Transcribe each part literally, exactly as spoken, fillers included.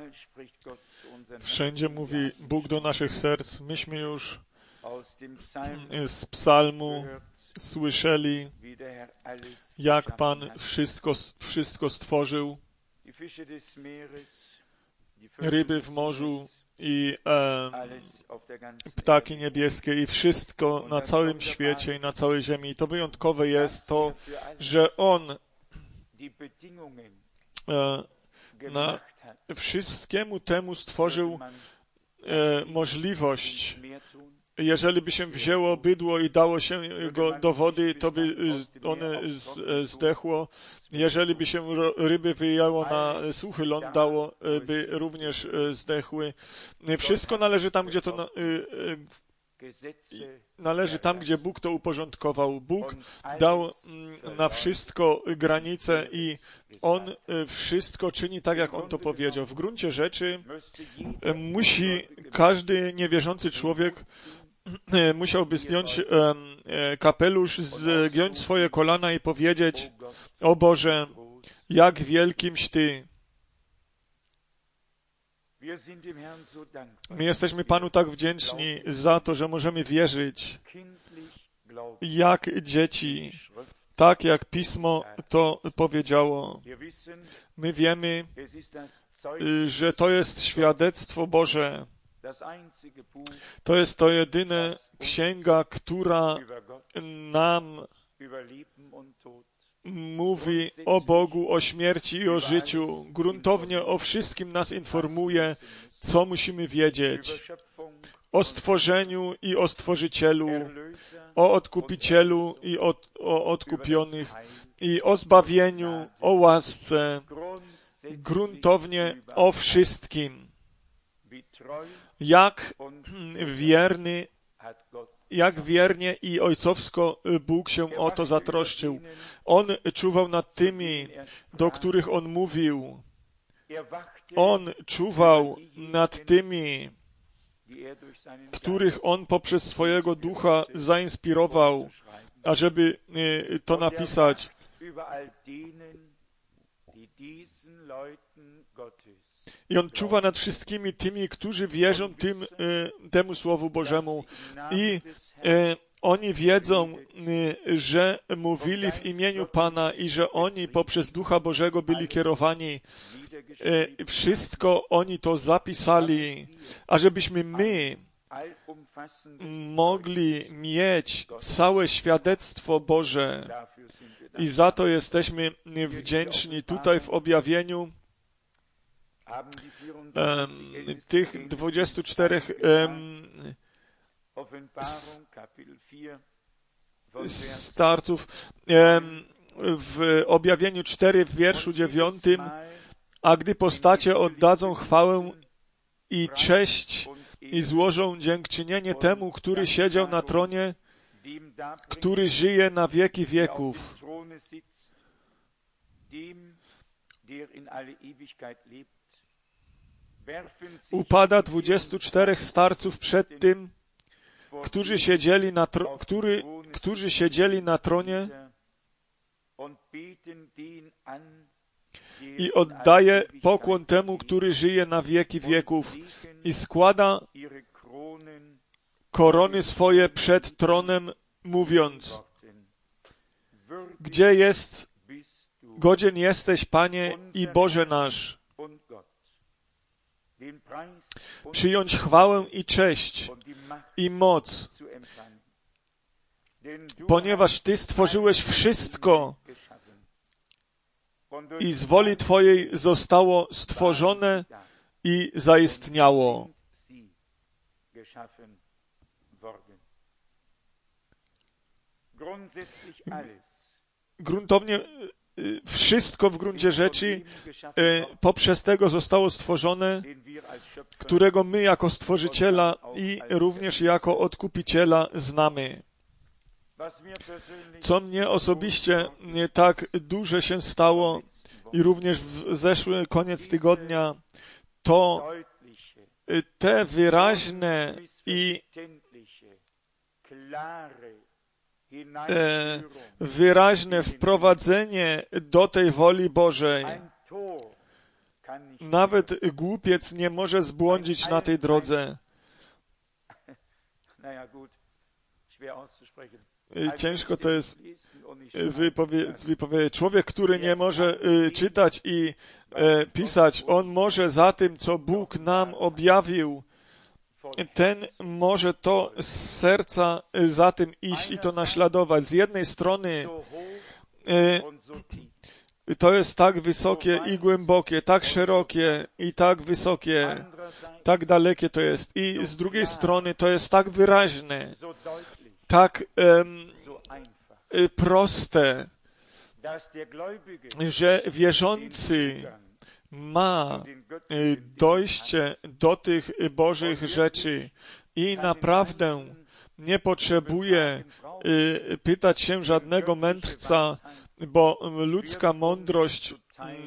Wszędzie mówi Bóg do naszych serc. Myśmy już z psalmu słyszeli, jak Pan wszystko, wszystko stworzył. Ryby w morzu i e, ptaki niebieskie i wszystko na całym świecie i na całej ziemi. I to wyjątkowe jest to, że On e, na wszystkiemu temu stworzył e, możliwość. Jeżeli by się wzięło bydło i dało się go do wody, to by one zdechło. Jeżeli by się ryby wyjęło na suchy ląd, dało by również zdechły. Wszystko należy tam, gdzie to należy tam, gdzie Bóg to uporządkował. Bóg dał na wszystko granice i On wszystko czyni tak, jak On to powiedział. W gruncie rzeczy musi każdy niewierzący człowiek musiałby zdjąć kapelusz, zgiąć swoje kolana i powiedzieć: o Boże, jak wielkimś Ty. My jesteśmy Panu tak wdzięczni za to, że możemy wierzyć jak dzieci, tak jak Pismo to powiedziało. My wiemy, że to jest świadectwo Boże. To jest to jedyna księga, która nam mówi o Bogu, o śmierci i o życiu. Gruntownie o wszystkim nas informuje, co musimy wiedzieć. O stworzeniu i o Stworzycielu, o Odkupicielu i o, o odkupionych, i o zbawieniu, o łasce. Gruntownie o wszystkim. Jak wierny, jak wiernie i ojcowsko Bóg się o to zatroszczył. On czuwał nad tymi, do których On mówił. On czuwał nad tymi, których On poprzez swojego ducha zainspirował, ażeby to napisać. I On czuwa nad wszystkimi tymi, którzy wierzą tym, e, temu Słowu Bożemu. I e, oni wiedzą, e, że mówili w imieniu Pana i że oni poprzez Ducha Bożego byli kierowani. E, wszystko oni to zapisali, ażebyśmy my mogli mieć całe świadectwo Boże. I za to jesteśmy wdzięczni. Tutaj w objawieniu Um, tych dwudziestu czterech um, starców um, w objawieniu cztery w wierszu dziewiątym, a gdy postacie oddadzą chwałę i cześć i złożą dziękczynienie temu, który siedział na tronie, który żyje na wieki wieków. Upada dwudziestu czterech starców przed tym, którzy siedzieli na, tro- który, którzy siedzieli na tronie i oddaje pokłon temu, który żyje na wieki wieków i składa korony swoje przed tronem, mówiąc: gdzie jest, godzien jesteś, Panie i Boże nasz, przyjąć chwałę i cześć i moc, ponieważ Ty stworzyłeś wszystko i z woli Twojej zostało stworzone i zaistniało. Gruntownie wszystko w gruncie rzeczy poprzez tego zostało stworzone, którego my jako Stworzyciela i również jako Odkupiciela znamy. Co mnie osobiście nie tak duże się stało i również w zeszły koniec tygodnia, to te wyraźne i e, wyraźne wprowadzenie do tej woli Bożej. Nawet głupiec nie może zbłądzić na tej drodze. Ciężko to jest wypowiedzieć. Wypowie- Człowiek, który nie może y, czytać i y, pisać, on może za tym, co Bóg nam objawił, ten może to z serca y, za tym iść i to naśladować. Z jednej strony y, to jest tak wysokie i głębokie, tak szerokie i tak wysokie, tak dalekie to jest. I z drugiej strony to jest tak wyraźne, tak um, proste, że wierzący ma dojście do tych Bożych rzeczy i naprawdę nie potrzebuje pytać się żadnego mędrca, bo ludzka mądrość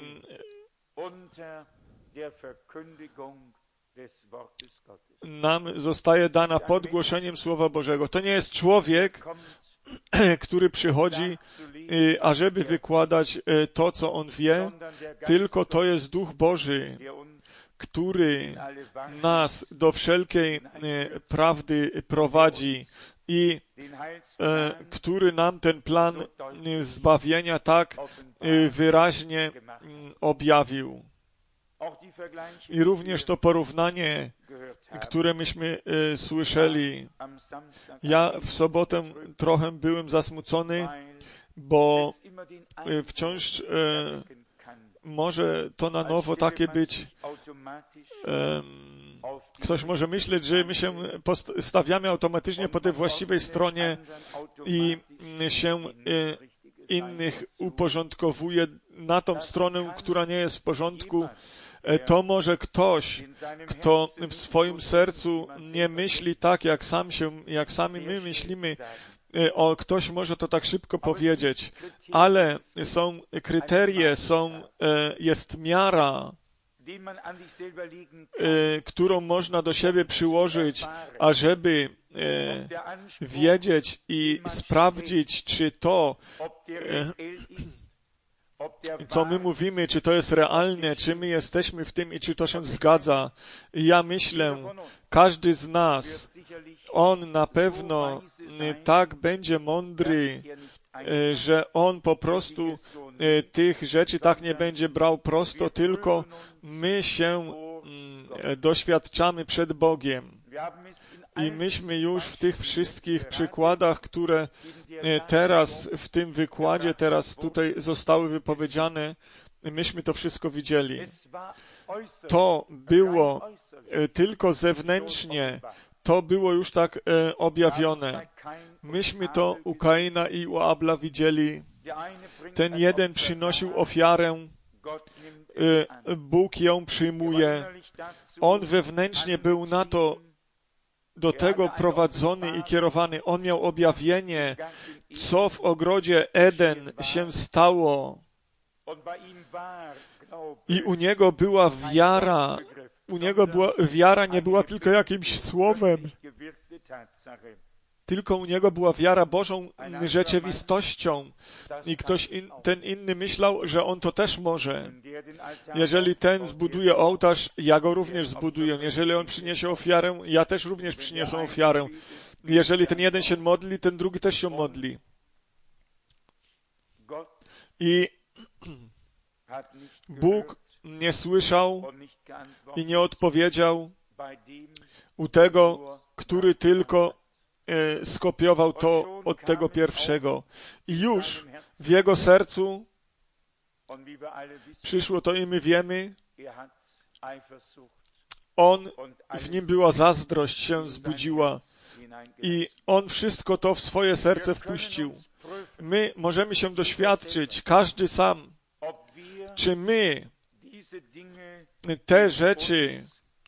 nam zostaje dana pod głoszeniem Słowa Bożego. To nie jest człowiek, który przychodzi, ażeby wykładać to, co on wie, tylko to jest Duch Boży, który nas do wszelkiej prawdy prowadzi i który nam ten plan zbawienia tak wyraźnie objawił. I również to porównanie, które myśmy y, słyszeli. Ja w sobotę trochę byłem zasmucony, bo y, wciąż y, może to na nowo takie być. Y, ktoś może myśleć, że my się stawiamy automatycznie po tej właściwej stronie i się y, innych uporządkowuje na tą stronę, która nie jest w porządku. To może ktoś, kto w swoim sercu nie myśli tak, jak sam się, jak sami my myślimy, o, ktoś może to tak szybko powiedzieć, ale są kryteria, są, jest miara, którą można do siebie przyłożyć, ażeby wiedzieć i sprawdzić, czy to, co my mówimy, czy to jest realne, czy my jesteśmy w tym i czy to się zgadza. I ja myślę, każdy z nas, on na pewno tak będzie mądry, że on po prostu tych rzeczy tak nie będzie brał prosto, tylko my się doświadczamy przed Bogiem. I myśmy już w tych wszystkich przykładach, które teraz w tym wykładzie, teraz tutaj zostały wypowiedziane, myśmy to wszystko widzieli. To było tylko zewnętrznie, to było już tak objawione. Myśmy to u Kaina i u Abla widzieli. Ten jeden przynosił ofiarę, Bóg ją przyjmuje. On wewnętrznie był na to do tego prowadzony i kierowany. On miał objawienie, co w ogrodzie Eden się stało. I u niego była wiara. U niego była, wiara nie była tylko jakimś słowem, tylko u niego była wiara Bożą rzeczywistością. I ktoś in, ten inny myślał, że on to też może. Jeżeli ten zbuduje ołtarz, ja go również zbuduję. Jeżeli on przyniesie ofiarę, ja też również przyniosę ofiarę. Jeżeli ten jeden się modli, ten drugi też się modli. I Bóg nie słyszał i nie odpowiedział u tego, który tylko skopiował to od tego pierwszego. I już w jego sercu przyszło to i my wiemy, on, w nim była zazdrość się zbudziła i on wszystko to w swoje serce wpuścił. My możemy się doświadczyć, każdy sam, czy my te rzeczy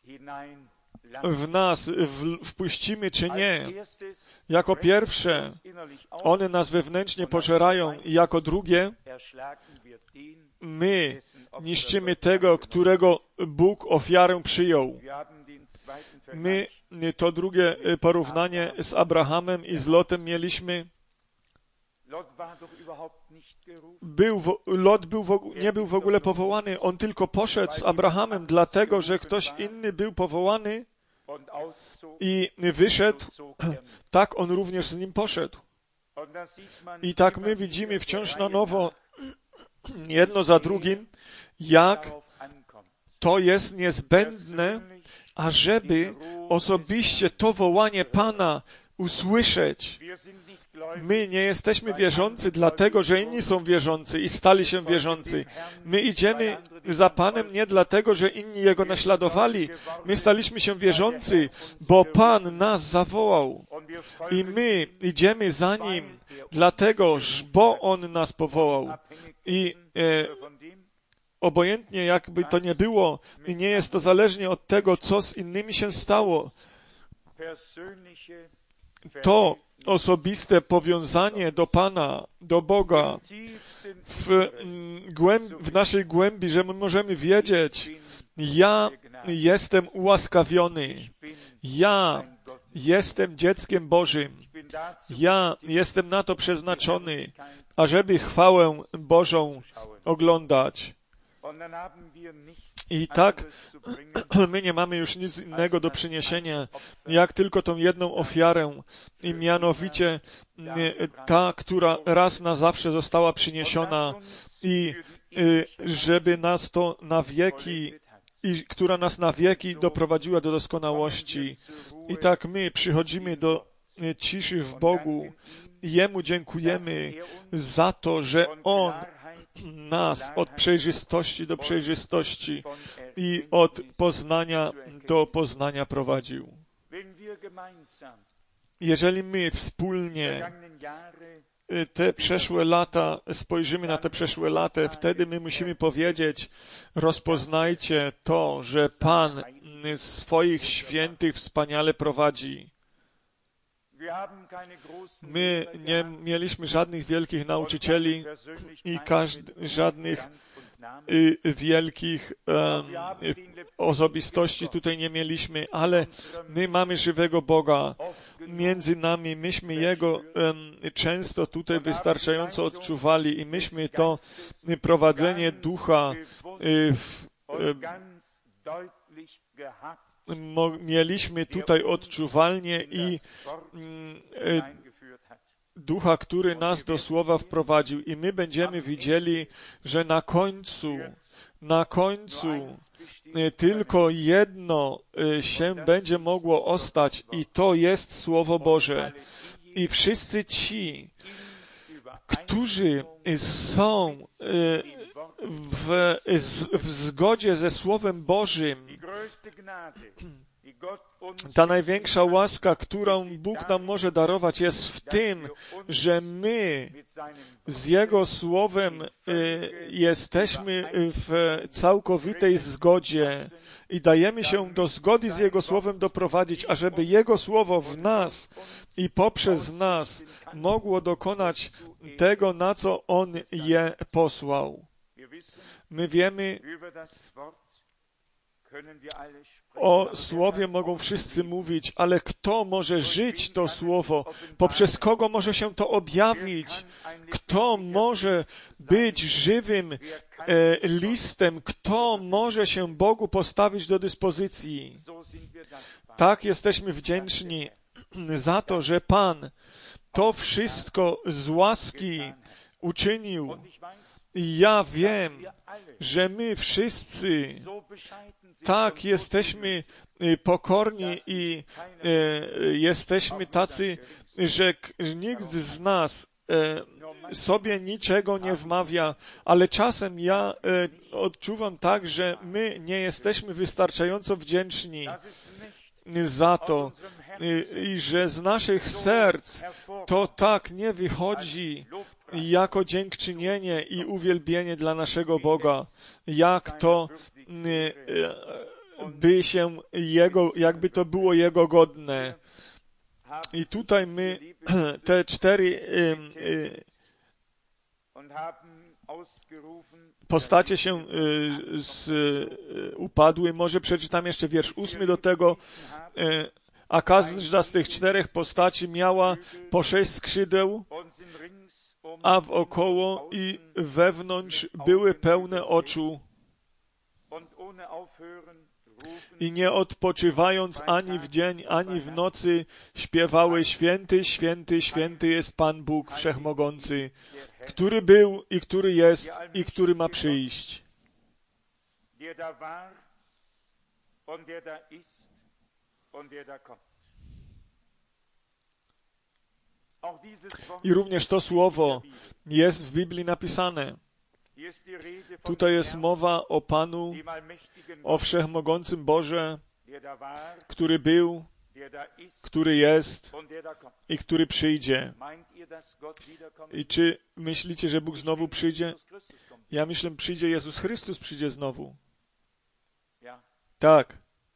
w nas w, wpuścimy, czy nie. Jako pierwsze, one nas wewnętrznie pożerają i jako drugie, my niszczymy tego, którego Bóg ofiarę przyjął. My to drugie porównanie z Abrahamem i z Lotem mieliśmy. był, Lot był w, nie był w ogóle powołany, on tylko poszedł z Abrahamem, dlatego, że ktoś inny był powołany i wyszedł, tak on również z nim poszedł. I tak my widzimy wciąż na nowo, jedno za drugim, jak to jest niezbędne, ażeby osobiście to wołanie Pana usłyszeć. My nie jesteśmy wierzący dlatego, że inni są wierzący i stali się wierzący. My idziemy za Panem nie dlatego, że inni Jego naśladowali. My staliśmy się wierzący, bo Pan nas zawołał. I my idziemy za Nim dlatego, bo On nas powołał. I e, obojętnie jakby to nie było, i nie jest to zależnie od tego, co z innymi się stało, to osobiste powiązanie do Pana, do Boga w, głęb, w naszej głębi, że my możemy wiedzieć, ja jestem ułaskawiony, ja jestem dzieckiem Bożym, ja jestem na to przeznaczony, ażeby chwałę Bożą oglądać. I tak my nie mamy już nic innego do przyniesienia, jak tylko tą jedną ofiarę, i mianowicie ta, która raz na zawsze została przyniesiona i żeby nas to na wieki, i która nas na wieki doprowadziła do doskonałości. I tak my przychodzimy do ciszy w Bogu i Jemu dziękujemy za to, że On nas od przejrzystości do przejrzystości i od poznania do poznania prowadził. Jeżeli my wspólnie te przeszłe lata, spojrzymy na te przeszłe lata, wtedy my musimy powiedzieć, rozpoznajcie to, że Pan swoich świętych wspaniale prowadzi. My nie mieliśmy żadnych wielkich nauczycieli i każd- żadnych y, wielkich y, osobistości tutaj nie mieliśmy, ale my mamy żywego Boga między nami. Myśmy Jego y, często tutaj wystarczająco odczuwali i myśmy to y, prowadzenie ducha y, w, y, Mo, mieliśmy tutaj odczuwalnie i y, ducha, który nas do słowa wprowadził. I my będziemy widzieli, że na końcu, na końcu y, tylko jedno y, się będzie mogło ostać i to jest Słowo Boże. I wszyscy ci, którzy są y, W, w zgodzie ze Słowem Bożym, ta największa łaska, którą Bóg nam może darować, jest w tym, że my z Jego Słowem y, jesteśmy w całkowitej zgodzie i dajemy się do zgody z Jego Słowem doprowadzić, ażeby Jego Słowo w nas i poprzez nas mogło dokonać tego, na co On je posłał. My wiemy, o Słowie mogą wszyscy mówić, ale kto może żyć to Słowo? Poprzez kogo może się to objawić? Kto może być żywym e, listem? Kto może się Bogu postawić do dyspozycji? Tak jesteśmy wdzięczni za to, że Pan to wszystko z łaski uczynił. I ja wiem, że my wszyscy tak jesteśmy pokorni i e, jesteśmy tacy, że nikt z nas e, sobie niczego nie wmawia, ale czasem ja e, odczuwam tak, że my nie jesteśmy wystarczająco wdzięczni za to i, i że z naszych serc to tak nie wychodzi jako dziękczynienie i uwielbienie dla naszego Boga, jak to by się Jego, jakby to było Jego godne. I tutaj my te cztery postacie się z, upadły. Może przeczytam jeszcze wiersz ósmy do tego. A każda z tych czterech postaci miała po sześć skrzydeł a wokoło i wewnątrz były pełne oczu i nie odpoczywając ani w dzień, ani w nocy śpiewały: Święty, święty, święty jest Pan Bóg Wszechmogący, który był i który jest i który ma przyjść. I również to słowo jest w Biblii napisane. Tutaj jest mowa o Panu, o Wszechmogącym Boże, który był, który jest i który przyjdzie. I czy myślicie, że Bóg znowu przyjdzie? Ja myślę, przyjdzie Jezus Chrystus, przyjdzie znowu. Tak.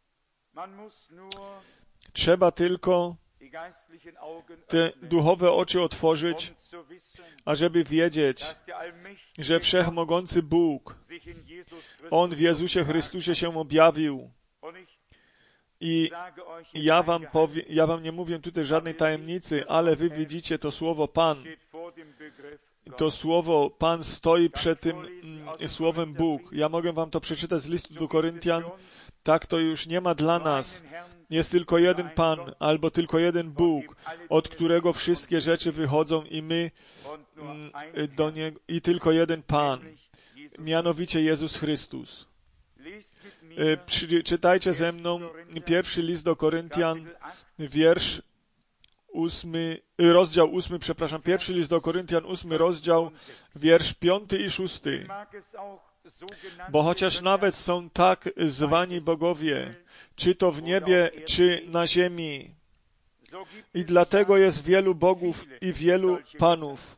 Trzeba tylko te duchowe oczy otworzyć, ażeby wiedzieć, że Wszechmogący Bóg, On w Jezusie Chrystusie się objawił. I ja wam, powie, ja wam nie mówię tutaj żadnej tajemnicy, ale wy widzicie to słowo Pan. To słowo Pan stoi przed tym mm, słowem Bóg. Ja mogę wam to przeczytać z listu do Koryntian. Tak to już nie ma dla nas. Jest tylko jeden Pan, albo tylko jeden Bóg, od którego wszystkie rzeczy wychodzą i my mm, do Niego, i tylko jeden Pan, mianowicie Jezus Chrystus. Przy, czytajcie ze mną pierwszy list do Koryntian, wiersz ósmy, rozdział ósmy, przepraszam, pierwszy list do Koryntian, ósmy rozdział, wiersz piąty i szósty. Bo chociaż nawet są tak zwani bogowie, czy to w niebie, czy na ziemi, i dlatego jest wielu bogów i wielu panów.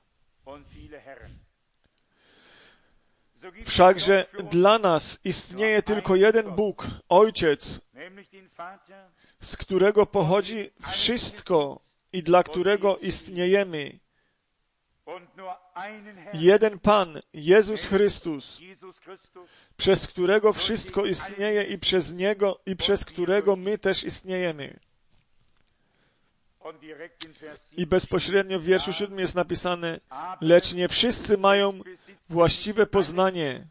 Wszakże dla nas istnieje tylko jeden Bóg, Ojciec, z którego pochodzi wszystko i dla którego istniejemy. Jeden Pan, Jezus Chrystus, przez którego wszystko istnieje i przez Niego i przez którego my też istniejemy. I bezpośrednio w wierszu siódmym jest napisane: lecz nie wszyscy mają właściwe poznanie.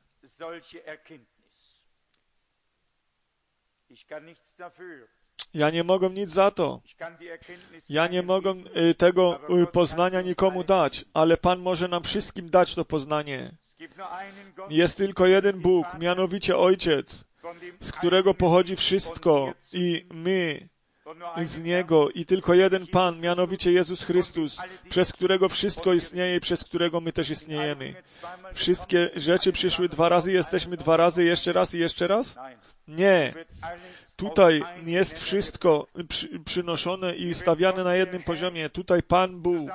Ja nie mogę nic za to. Ja nie mogę tego poznania nikomu dać, ale Pan może nam wszystkim dać to poznanie. Jest tylko jeden Bóg, mianowicie Ojciec, z którego pochodzi wszystko i my z Niego, i tylko jeden Pan, mianowicie Jezus Chrystus, przez którego wszystko istnieje i przez którego my też istniejemy. Wszystkie rzeczy przyszły dwa razy, jesteśmy dwa razy, jeszcze raz i jeszcze raz? Nie. Tutaj jest wszystko przy, przynoszone i stawiane na jednym poziomie. Tutaj Pan Bóg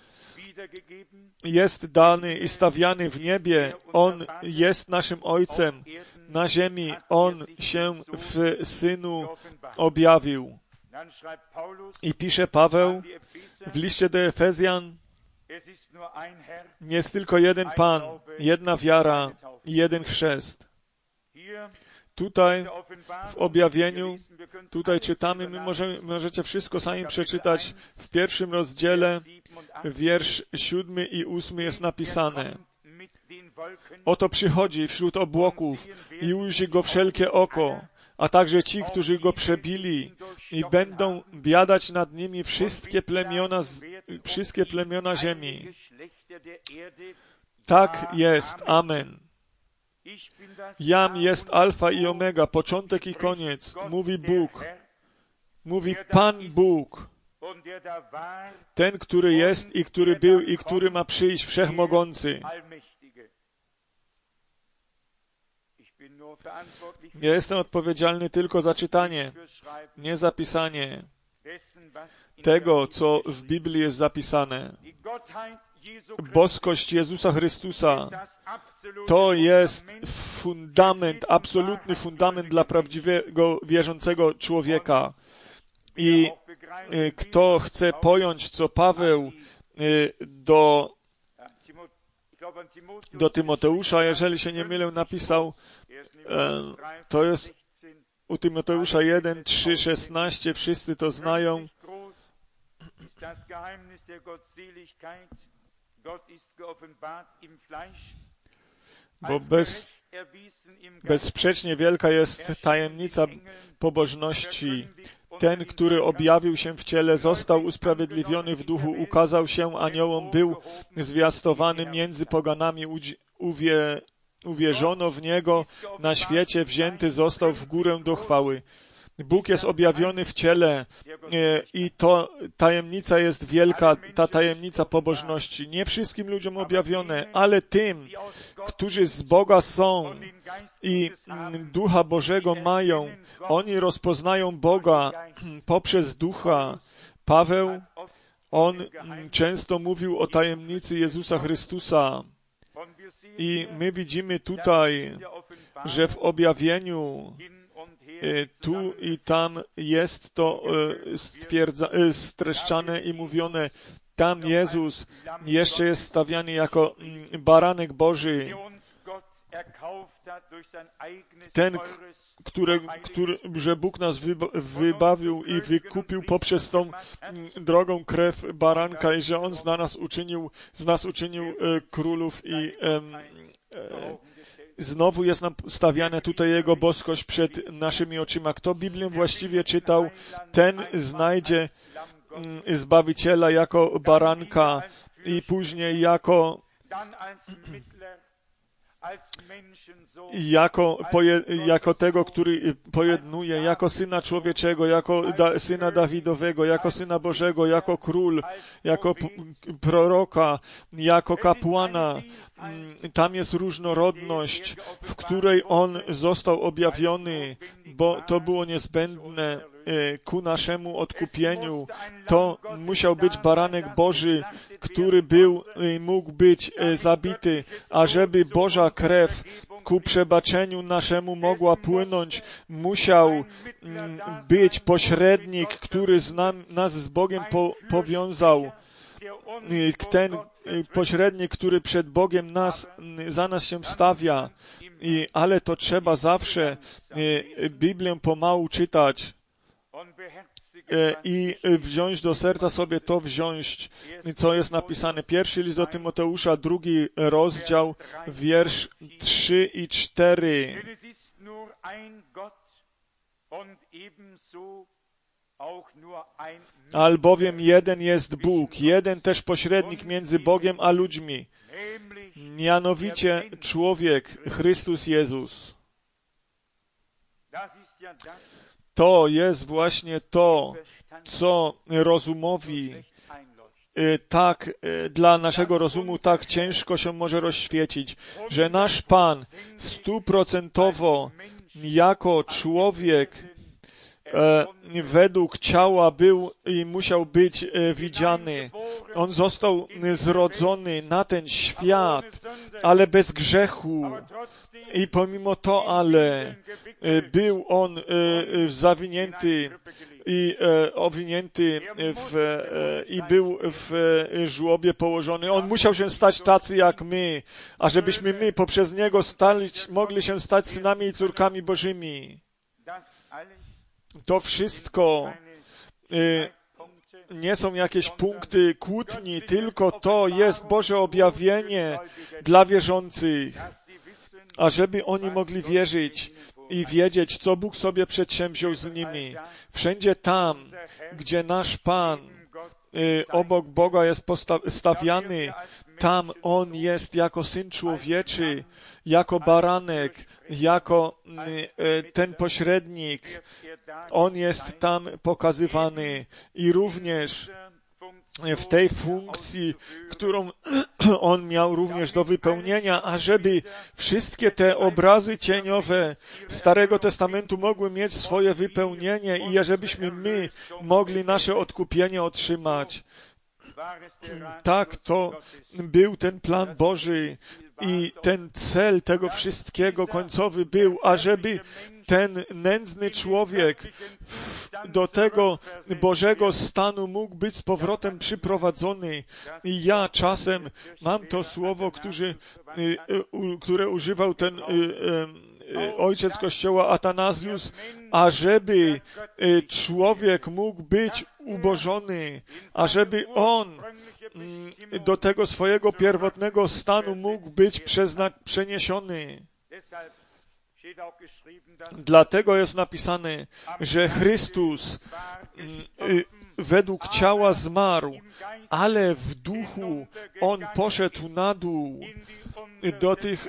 jest dany i stawiany w niebie. On jest naszym Ojcem. Na ziemi On się w Synu objawił. I pisze Paweł w liście do Efezjan: jest tylko jeden Pan, jedna wiara i jeden chrzest. Tutaj w objawieniu, tutaj czytamy, my możemy, możecie wszystko sami przeczytać, w pierwszym rozdziale, wiersz siódmy i ósmy jest napisane: oto przychodzi wśród obłoków i ujrzy go wszelkie oko, a także ci, którzy go przebili, i będą biadać nad nimi wszystkie plemiona, wszystkie plemiona ziemi. Tak jest. Amen. Jam jest alfa i omega, początek i koniec, mówi Bóg, mówi Pan Bóg, ten, który jest i który był i który ma przyjść, Wszechmogący. Ja jestem odpowiedzialny tylko za czytanie, nie za pisanie tego, co w Biblii jest zapisane. Boskość Jezusa Chrystusa to jest fundament, absolutny fundament dla prawdziwego, wierzącego człowieka. I kto chce pojąć, co Paweł do, do Tymoteusza, jeżeli się nie mylę, napisał, to jest u Tymoteusza jeden, trzy, szesnaście, wszyscy to znają. Bo bez, bezsprzecznie wielka jest tajemnica pobożności. Ten, który objawił się w ciele, został usprawiedliwiony w duchu, ukazał się aniołom, był zwiastowany między poganami, uwie, uwierzono w Niego, na świecie wzięty został w górę do chwały. Bóg jest objawiony w ciele i to tajemnica jest wielka, ta tajemnica pobożności. Nie wszystkim ludziom objawione, ale tym, którzy z Boga są i Ducha Bożego mają, oni rozpoznają Boga poprzez Ducha. Paweł, on często mówił o tajemnicy Jezusa Chrystusa i my widzimy tutaj, że w objawieniu tu i tam jest to stwierdza, streszczane i mówione, tam Jezus jeszcze jest stawiany jako baranek Boży, ten, który, który, że Bóg nas wybawił i wykupił poprzez tą drogą krew baranka i że On z nas uczynił, z nas uczynił królów i znowu jest nam stawiana tutaj Jego boskość przed naszymi oczyma. Kto Biblię właściwie czytał, ten znajdzie Zbawiciela jako baranka i później jako jako, poje, jako tego, który pojednuje, jako Syna Człowieczego, jako da, Syna Dawidowego, jako Syna Bożego, jako Król, jako p- proroka, jako kapłana. Tam jest różnorodność, w której On został objawiony, bo to było niezbędne ku naszemu odkupieniu. To musiał być baranek Boży, który był, mógł być zabity, ażeby Boża krew ku przebaczeniu naszemu mogła płynąć, musiał być pośrednik, który z nam, nas z Bogiem po, powiązał. Ten pośrednik, który przed Bogiem nas, za nas się stawia. I, ale to trzeba zawsze Biblię pomału czytać i wziąć do serca sobie to wziąć, co jest napisane. Pierwszy list do Tymoteusza, drugi rozdział, wiersz trzy i cztery. Albowiem jeden jest Bóg, jeden też pośrednik między Bogiem a ludźmi, mianowicie człowiek, Chrystus Jezus. To jest właśnie to, co rozumowi tak, dla naszego rozumu tak ciężko się może rozświecić, że nasz Pan stuprocentowo jako człowiek e, według ciała był i musiał być e, widziany. On został zrodzony na ten świat, ale bez grzechu. I pomimo to, ale e, był on e, zawinięty i e, owinięty w, e, i był w e, żłobie położony. On musiał się stać tacy jak my, a żebyśmy my poprzez Niego stali, mogli się stać synami i córkami Bożymi. To wszystko e, nie są jakieś punkty kłótni, tylko to jest Boże objawienie dla wierzących, ażeby oni mogli wierzyć i wiedzieć, co Bóg sobie przedsięwziął z nimi. Wszędzie tam, gdzie nasz Pan y, obok Boga jest postawiany, tam On jest jako Syn Człowieczy, jako baranek, jako y, y, ten pośrednik. On jest tam pokazywany i również w tej funkcji, którą on miał również do wypełnienia, ażeby wszystkie te obrazy cieniowe Starego Testamentu mogły mieć swoje wypełnienie i ażebyśmy my mogli nasze odkupienie otrzymać. Tak, to był ten plan Boży i ten cel tego wszystkiego końcowy był, ażeby ten nędzny człowiek do tego Bożego stanu mógł być z powrotem przyprowadzony. I ja czasem mam to słowo, który, które używał ten ojciec Kościoła Atanazjusz, ażeby człowiek mógł być ubożony, ażeby on do tego swojego pierwotnego stanu mógł być przezna- przeniesiony. Dlatego jest napisane, że Chrystus według ciała zmarł, ale w duchu On poszedł na dół do tych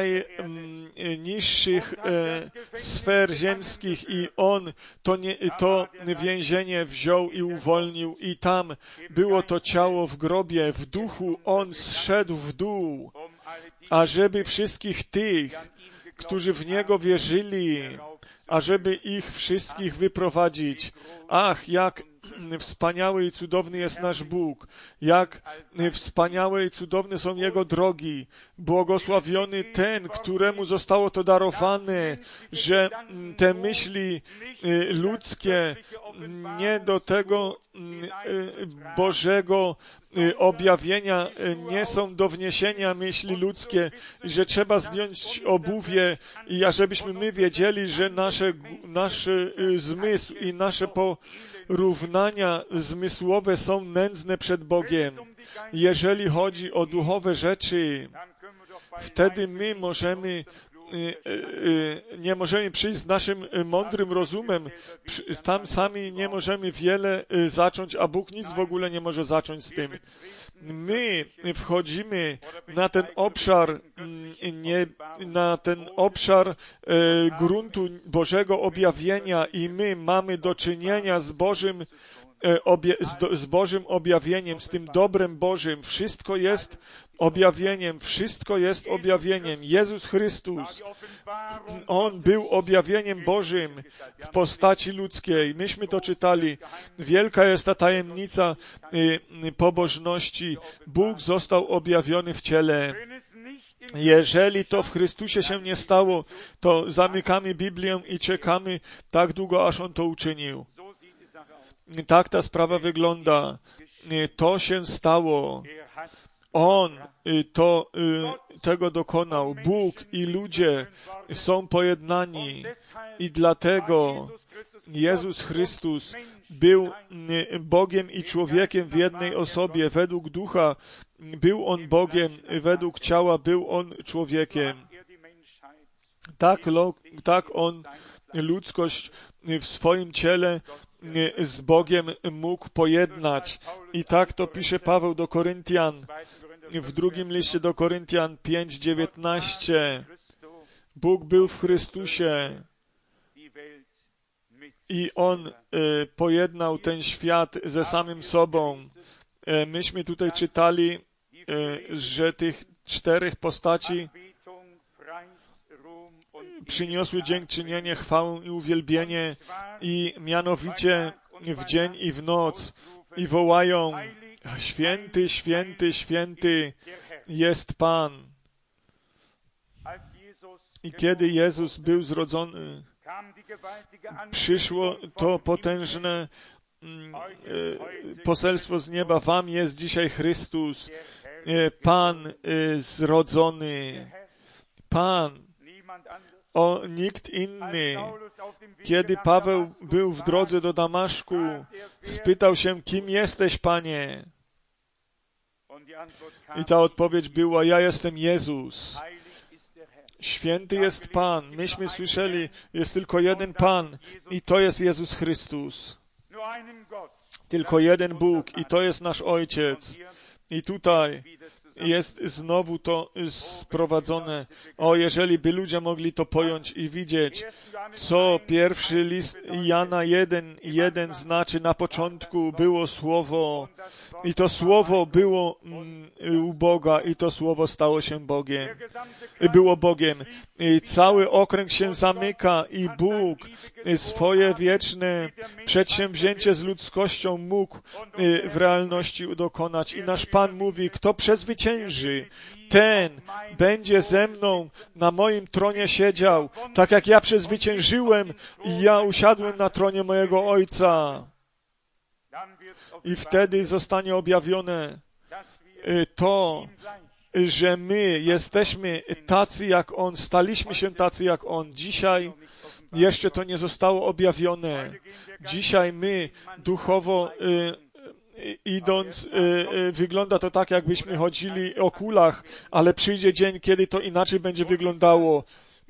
najniższych e, sfer ziemskich i On to, nie, to więzienie wziął i uwolnił i tam było to ciało w grobie. W duchu On zszedł w dół, ażeby wszystkich tych, którzy w Niego wierzyli, ażeby ich wszystkich wyprowadzić. Ach, jak wspaniały i cudowny jest nasz Bóg, jak wspaniałe i cudowne są Jego drogi. Błogosławiony ten, któremu zostało to darowane, że te myśli ludzkie nie do tego Bożego objawienia nie są do wniesienia myśli ludzkie, że trzeba zdjąć obuwie i ażebyśmy my wiedzieli, że nasze, nasz zmysł i nasze porównania zmysłowe są nędzne przed Bogiem. Jeżeli chodzi o duchowe rzeczy, wtedy my możemy nie możemy przyjść z naszym mądrym rozumem. Tam sami nie możemy wiele zacząć, a Bóg nic w ogóle nie może zacząć z tym. My wchodzimy na ten obszar, nie, na ten obszar gruntu Bożego objawienia i my mamy do czynienia z Bożym Obie, z, z Bożym objawieniem, z tym dobrem Bożym. Wszystko jest objawieniem, wszystko jest objawieniem. Jezus Chrystus, On był objawieniem Bożym w postaci ludzkiej. Myśmy to czytali. Wielka jest ta tajemnica y, pobożności. Bóg został objawiony w ciele. Jeżeli to w Chrystusie się nie stało, to zamykamy Biblię i czekamy tak długo, aż On to uczynił. Tak ta sprawa wygląda. To się stało. On to, tego dokonał. Bóg i ludzie są pojednani. I dlatego Jezus Chrystus był Bogiem i człowiekiem w jednej osobie. Według ducha był On Bogiem, według ciała był On człowiekiem. Tak, tak On ludzkość w swoim ciele z Bogiem mógł pojednać. I tak to pisze Paweł do Koryntian. W drugim liście do Koryntian pięć dziewiętnaście. Bóg był w Chrystusie i On y, pojednał ten świat ze samym sobą. Y, myśmy tutaj czytali, y, że tych czterech postaci przyniosły dziękczynienie, chwałę i uwielbienie i mianowicie w dzień i w noc i wołają: święty, święty, święty jest Pan. I kiedy Jezus był zrodzony, przyszło to potężne poselstwo z nieba: wam jest dzisiaj Chrystus, Pan zrodzony. Pan, o nikt inny. Kiedy Paweł był w drodze do Damaszku, spytał się: kim jesteś, Panie? I ta odpowiedź była: ja jestem Jezus. Święty jest Pan. Myśmy słyszeli, jest tylko jeden Pan i to jest Jezus Chrystus. Tylko jeden Bóg i to jest nasz Ojciec. I tutaj jest znowu to sprowadzone. O, jeżeli by ludzie mogli to pojąć i widzieć, co pierwszy list Jana jeden jeden znaczy: na początku było Słowo i to Słowo było mm, u Boga i to Słowo stało się Bogiem. Było Bogiem. I cały okręg się zamyka i Bóg swoje wieczne przedsięwzięcie z ludzkością mógł w realności dokonać. I nasz Pan mówi: kto przezwycięży, ten będzie ze mną na moim tronie siedział, tak jak ja przezwyciężyłem i ja usiadłem na tronie mojego Ojca. I wtedy zostanie objawione to, że my jesteśmy tacy jak On, staliśmy się tacy jak On. Dzisiaj jeszcze to nie zostało objawione. Dzisiaj my duchowo idąc, wygląda to tak, jakbyśmy chodzili o kulach, ale przyjdzie dzień, kiedy to inaczej będzie wyglądało.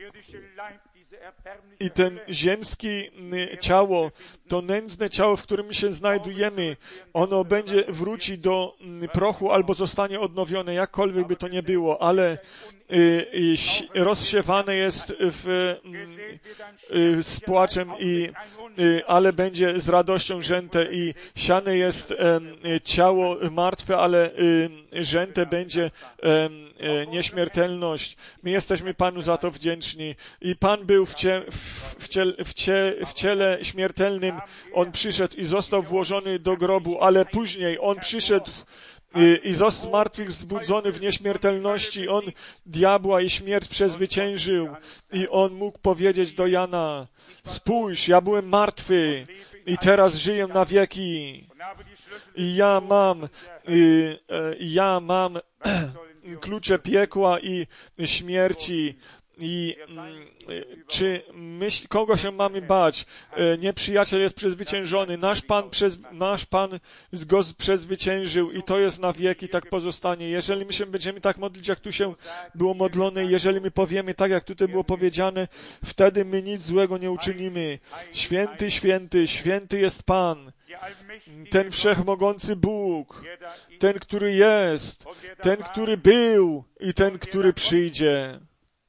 I ten ziemski ciało, to nędzne ciało, w którym się znajdujemy, ono będzie wróci do prochu albo zostanie odnowione, jakkolwiek by to nie było, ale rozsiewane jest w, z płaczem, i, ale będzie z radością rzęte, i siane jest ciało martwe, ale rzęte będzie nieśmiertelność. My jesteśmy Panu za to wdzięczni. I Pan był w, cie, w, cie, w, cie, w ciele śmiertelnym. On przyszedł i został włożony do grobu, ale później On przyszedł I, i został z martwych zbudzony w nieśmiertelności. On diabła i śmierć przezwyciężył. I on mógł powiedzieć do Jana: spójrz, ja byłem martwy i teraz żyję na wieki. I ja mam, i, ja mam klucze piekła i śmierci. I czy myśl, kogo się mamy bać? Nieprzyjaciel jest przezwyciężony. Nasz Pan, przez, nasz Pan go przezwyciężył i to jest na wieki, tak pozostanie. Jeżeli my się będziemy tak modlić, jak tu się było modlone, jeżeli my powiemy tak, jak tutaj było powiedziane, wtedy my nic złego nie uczynimy. Święty, święty, święty jest Pan. Ten wszechmogący Bóg, ten, który jest, ten, który był i ten, który przyjdzie.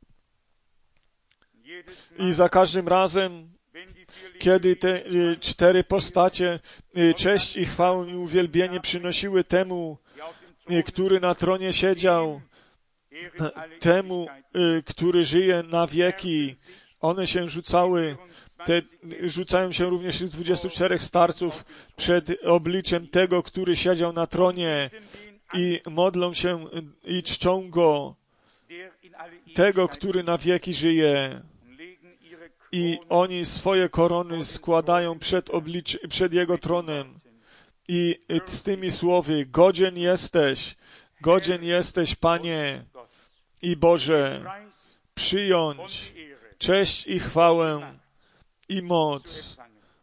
I za każdym razem, kiedy te cztery postacie cześć i chwałę i uwielbienie przynosiły temu, który na tronie siedział, temu, który żyje na wieki, one się rzucały, te, rzucają się również z dwudziestu czterech starców przed obliczem tego, który siedział na tronie, i modlą się i czczą Go, tego, który na wieki żyje. I oni swoje korony składają przed, oblicz, przed Jego tronem. I z tymi słowy: godzien jesteś, godzien jesteś, Panie i Boże, przyjąć cześć i chwałę i moc,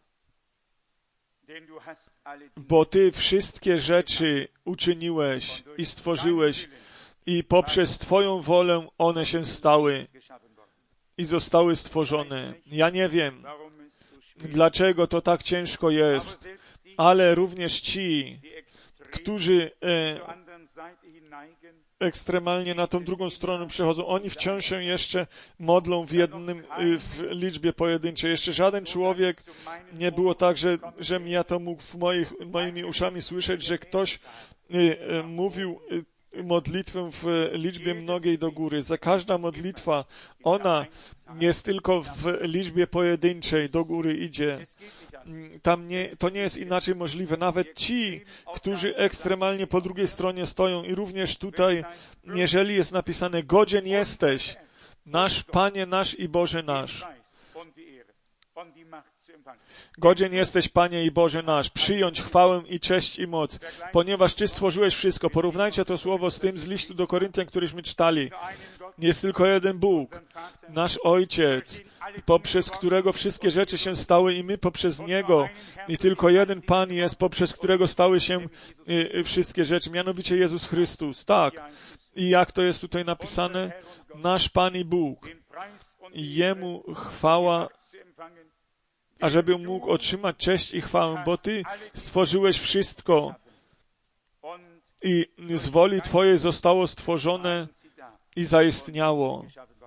bo Ty wszystkie rzeczy uczyniłeś i stworzyłeś, i poprzez Twoją wolę one się stały i zostały stworzone. Ja nie wiem, dlaczego to tak ciężko jest, ale również ci, którzy e, ekstremalnie na tą drugą stronę przechodzą, oni wciąż się jeszcze modlą w jednym, w liczbie pojedynczej. Jeszcze żaden człowiek nie było tak, że, żem ja to mógł w moich, moimi uszami słyszeć, że ktoś e, mówił modlitwę w liczbie mnogiej do góry. Za każda modlitwa, ona jest tylko w liczbie pojedynczej, do góry idzie. Tam nie, to nie jest inaczej możliwe. Nawet ci, którzy ekstremalnie po drugiej stronie stoją, i również tutaj, jeżeli jest napisane: godzien jesteś, nasz Panie nasz i Boże nasz. Godzien jesteś, Panie i Boże nasz, przyjąć chwałę i cześć i moc, ponieważ Ty stworzyłeś wszystko. Porównajcie to słowo z tym z listu do Koryntian, któryśmy czytali. Jest tylko jeden Bóg, nasz Ojciec, poprzez którego wszystkie rzeczy się stały, i my poprzez Niego. I tylko jeden Pan jest, poprzez którego stały się y, y, wszystkie rzeczy, mianowicie Jezus Chrystus. Tak. I jak to jest tutaj napisane? Nasz Pan i Bóg. I Jemu chwała, ażeby mógł otrzymać cześć i chwałę, bo Ty stworzyłeś wszystko i z woli Twojej zostało stworzone i zaistniało.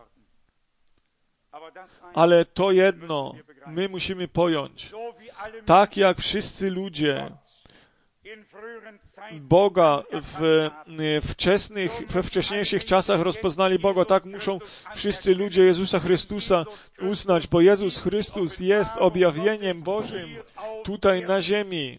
Ale to jedno my musimy pojąć. Tak jak wszyscy ludzie Boga w wczesnych, we wcześniejszych czasach rozpoznali Boga, tak muszą wszyscy ludzie Jezusa Chrystusa uznać, bo Jezus Chrystus jest objawieniem Bożym tutaj na ziemi.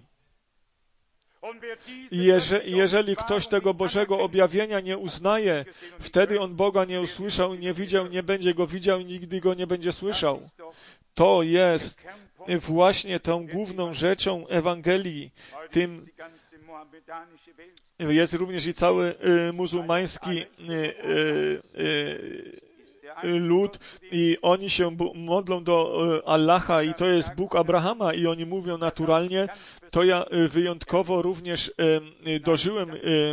I jeże, jeżeli ktoś tego Bożego objawienia nie uznaje, wtedy on Boga nie usłyszał, nie widział, nie będzie Go widział i nigdy Go nie będzie słyszał. To jest właśnie tą główną rzeczą Ewangelii. Tym jest również i cały y, muzułmański y, y, y, lud i oni się modlą do Allaha i to jest Bóg Abrahama i oni mówią naturalnie, to ja wyjątkowo również dożyłem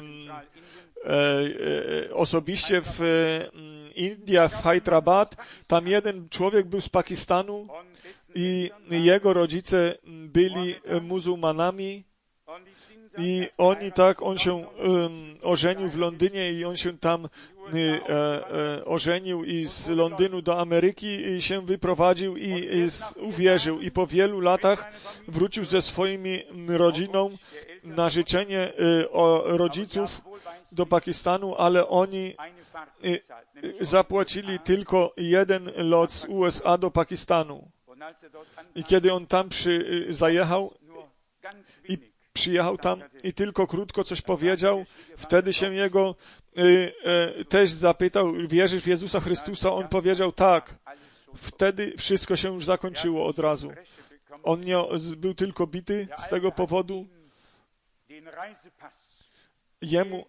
osobiście w Indiach, w Hyderabad. Tam jeden człowiek był z Pakistanu i jego rodzice byli muzułmanami i oni tak, on się um, ożenił w Londynie i on się tam y, e, ożenił i z Londynu do Ameryki się wyprowadził i, i z, uwierzył i po wielu latach wrócił ze swoimi rodziną na życzenie y, o rodziców do Pakistanu, ale oni y, y, zapłacili tylko jeden lot z U S A do Pakistanu. I kiedy on tam przy, y, zajechał i przyjechał tam i tylko krótko coś powiedział, wtedy się jego y, y, też zapytał, wierzysz w Jezusa Chrystusa? On powiedział tak. Wtedy wszystko się już zakończyło od razu. On nie, był tylko bity z tego powodu. Jemu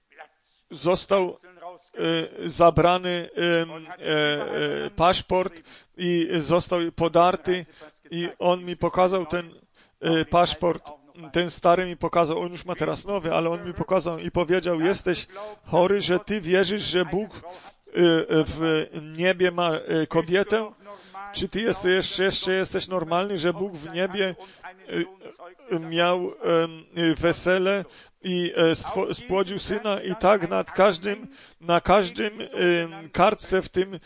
został y, zabrany y, y, y, paszport i został podarty i on mi pokazał ten y, paszport. Ten stary mi pokazał, on już ma teraz nowy, ale on mi pokazał i powiedział, jesteś chory, że ty wierzysz, że Bóg w niebie ma kobietę? Czy ty jesteś, jeszcze, jeszcze jesteś normalny, że Bóg w niebie miał wesele i spłodził syna i tak nad każdym, na każdym kartce w tym,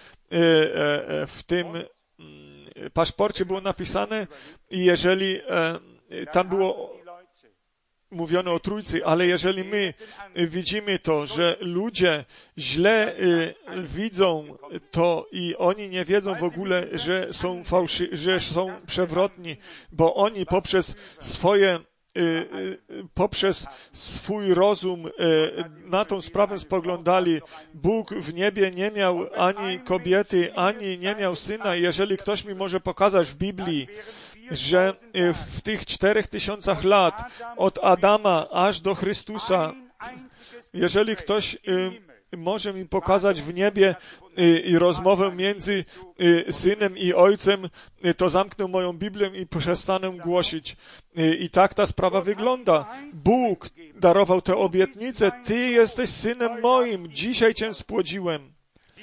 w tym paszporcie było napisane i jeżeli tam było mówiono o Trójcy, ale jeżeli my widzimy to, że ludzie źle y, widzą to i oni nie wiedzą w ogóle, że są fałszy, że są przewrotni, bo oni poprzez swoje y, y, poprzez swój rozum y, na tą sprawę spoglądali. Bóg w niebie nie miał ani kobiety, ani nie miał syna. Jeżeli ktoś mi może pokazać w Biblii, że w tych czterech tysiącach lat od Adama aż do Chrystusa, jeżeli ktoś y, może mi pokazać w niebie y, i rozmowę między y, synem i ojcem, y, to zamknę moją Biblię i przestanę głosić. Y, I tak ta sprawa wygląda. Bóg darował tę obietnicę. Ty jesteś synem moim, dzisiaj cię spłodziłem.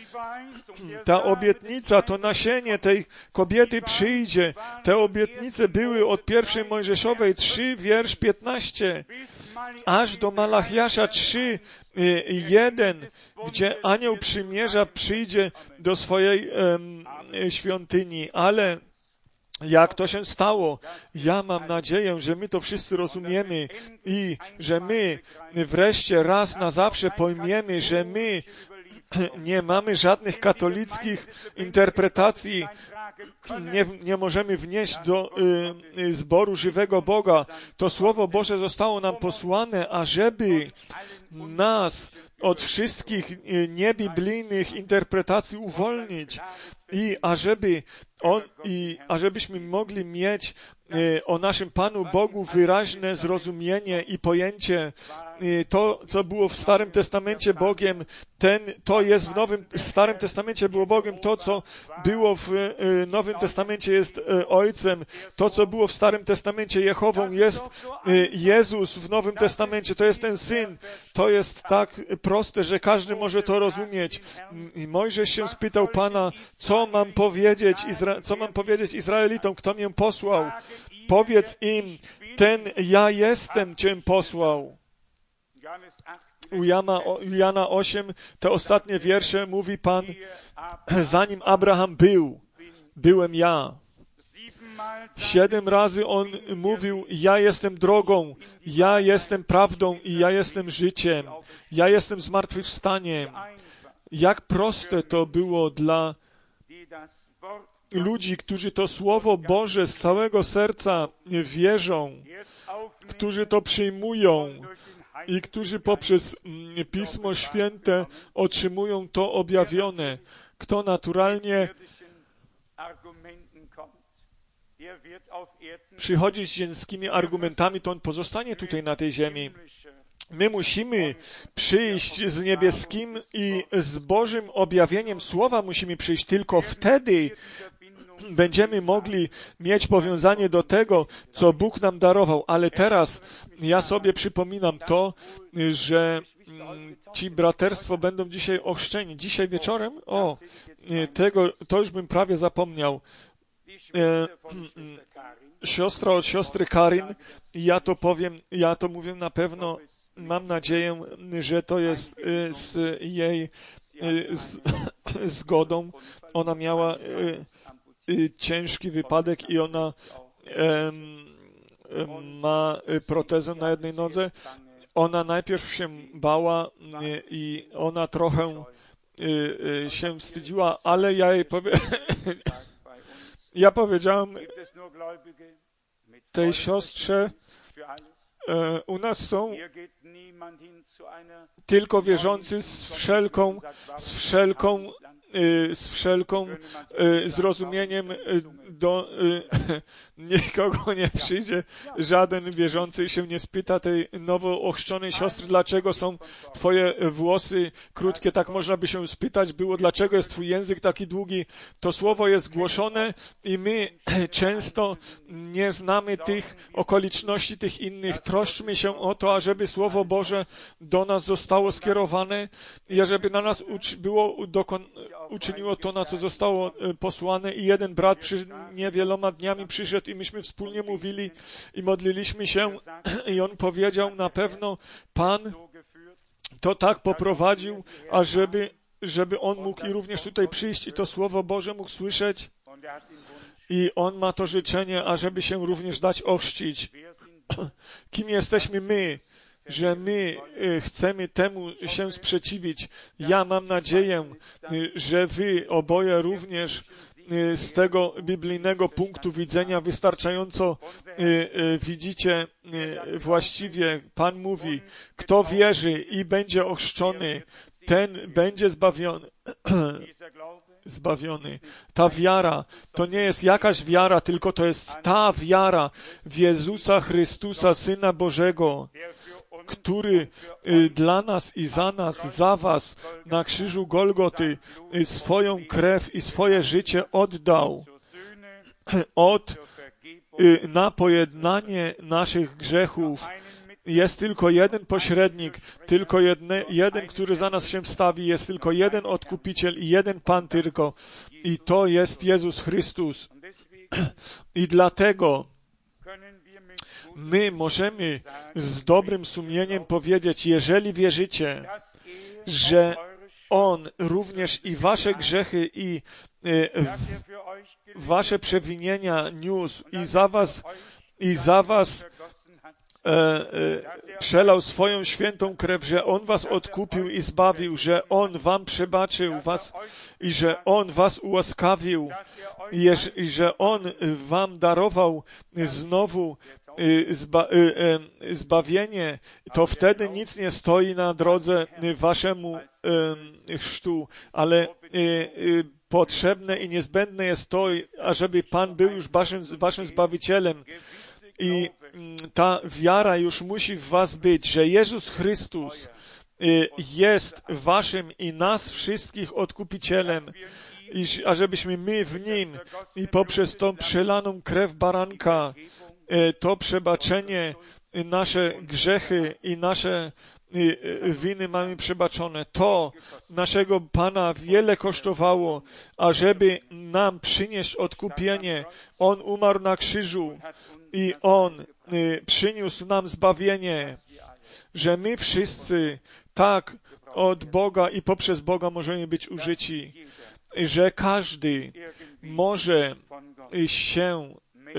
Ta obietnica, to nasienie tej kobiety przyjdzie. Te obietnice były od pierwszej Mojżeszowej trzy, wiersz piętnaście, aż do Malachiasza trzy, jeden, gdzie anioł przymierza przyjdzie do swojej um, świątyni, ale jak to się stało? Ja mam nadzieję, że my to wszyscy rozumiemy i że my wreszcie raz na zawsze pojmiemy, że my nie mamy żadnych katolickich interpretacji, nie, nie możemy wnieść do y, y, zboru żywego Boga. To Słowo Boże zostało nam posłane, ażeby nas od wszystkich y, niebiblijnych interpretacji uwolnić i ażeby on, i ażebyśmy mogli mieć y, o naszym Panu Bogu wyraźne zrozumienie i pojęcie. Y, to, co było w Starym Testamencie Bogiem, ten, to jest w Nowym, w Starym Testamencie było Bogiem, to, co było w y, Nowym Testamencie jest y, Ojcem, to, co było w Starym Testamencie Jehową jest y, Jezus w Nowym Testamencie, to jest ten Syn. To jest tak proste, że każdy może to rozumieć. I Mojżesz się spytał Pana, co mam powiedzieć, Izra- co mam powiedzieć Izraelitom, kto mnie posłał? Powiedz im, ten ja jestem cię posłał. U Jana, u Jana osiem, te ostatnie wiersze mówi Pan, zanim Abraham był, byłem ja. Siedem razy On mówił, ja jestem drogą, ja jestem prawdą i ja jestem życiem, ja jestem zmartwychwstaniem. Jak proste to było dla ludzi, którzy to Słowo Boże z całego serca wierzą, którzy to przyjmują i którzy poprzez Pismo Święte otrzymują to objawione. Kto naturalnie przychodzi z ziemskimi argumentami, to on pozostanie tutaj na tej ziemi. My musimy przyjść z niebieskim i z Bożym objawieniem Słowa musimy przyjść. Tylko wtedy będziemy mogli mieć powiązanie do tego, co Bóg nam darował. Ale teraz ja sobie przypominam to, że ci braterstwo będą dzisiaj ochrzczeni. Dzisiaj wieczorem? O, tego, to już bym prawie zapomniał. E, siostra od siostry Karin, ja to powiem, ja to mówię na pewno, mam nadzieję, że to jest z jej z, zgodą. Ona miała ciężki wypadek i ona ma protezę na jednej nodze. Ona najpierw się bała i ona trochę się wstydziła, ale ja jej powie... ja powiedziałem tej siostrze, u nas są tylko wierzący z wszelką, z wszelką, z wszelką zrozumieniem do nikogo nie przyjdzie, żaden wierzący się nie spyta tej nowo ochrzczonej siostry, dlaczego są twoje włosy krótkie, tak można by się spytać było, dlaczego jest twój język taki długi. To słowo jest głoszone i my często nie znamy tych okoliczności, tych innych. Troszczmy się o to, ażeby Słowo Boże do nas zostało skierowane i ażeby na nas uczy, było dokon, uczyniło to, na co zostało posłane. I jeden brat przy niewieloma dniami przyszedł i myśmy wspólnie mówili i modliliśmy się i on powiedział, na pewno Pan to tak poprowadził, ażeby żeby on mógł i również tutaj przyjść i to Słowo Boże mógł słyszeć i on ma to życzenie, ażeby się również dać ochrzcić. Kim jesteśmy my, że my chcemy temu się sprzeciwić? Ja mam nadzieję, że wy oboje również z tego biblijnego punktu widzenia wystarczająco widzicie właściwie. Pan mówi, kto wierzy i będzie ochrzczony, ten będzie zbawiony. Zbawiony. Ta wiara to nie jest jakaś wiara, tylko to jest ta wiara w Jezusa Chrystusa, Syna Bożego, który dla nas i za nas, za was na krzyżu Golgoty swoją krew i swoje życie oddał od, na pojednanie naszych grzechów. Jest tylko jeden pośrednik, tylko jedne, jeden, który za nas się wstawi, jest tylko jeden odkupiciel i jeden Pan tylko. I to jest Jezus Chrystus. I dlatego my możemy z dobrym sumieniem powiedzieć, jeżeli wierzycie, że On również i wasze grzechy i wasze przewinienia niósł i za was, i za was E, e, przelał swoją świętą krew, że On was odkupił i zbawił, że On wam przebaczył was i że On was ułaskawił i, jeż, i że On wam darował znowu e, zba, e, e, zbawienie, to wtedy nic nie stoi na drodze waszemu e, chrztu, ale e, e, potrzebne i niezbędne jest to, ażeby Pan był już waszym, waszym Zbawicielem. I ta wiara już musi w was być, że Jezus Chrystus jest waszym i nas wszystkich odkupicielem, i ażebyśmy my w Nim i poprzez tą przelaną krew baranka, to przebaczenie, nasze grzechy i nasze winy mamy przebaczone. To naszego Pana wiele kosztowało, ażeby nam przynieść odkupienie. On umarł na krzyżu i On przyniósł nam zbawienie, że my wszyscy tak od Boga i poprzez Boga możemy być użyci, że każdy może się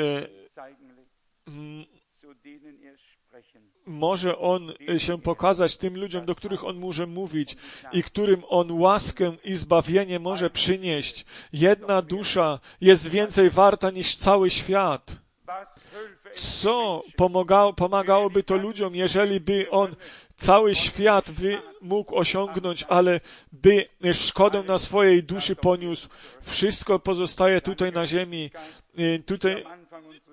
może On się pokazać tym ludziom, do których On może mówić i którym On łaskę i zbawienie może przynieść. Jedna dusza jest więcej warta niż cały świat. Co pomagało, pomagałoby to ludziom, jeżeli by On cały świat by mógł osiągnąć, ale by szkodę na swojej duszy poniósł. Wszystko pozostaje tutaj na ziemi. Tutaj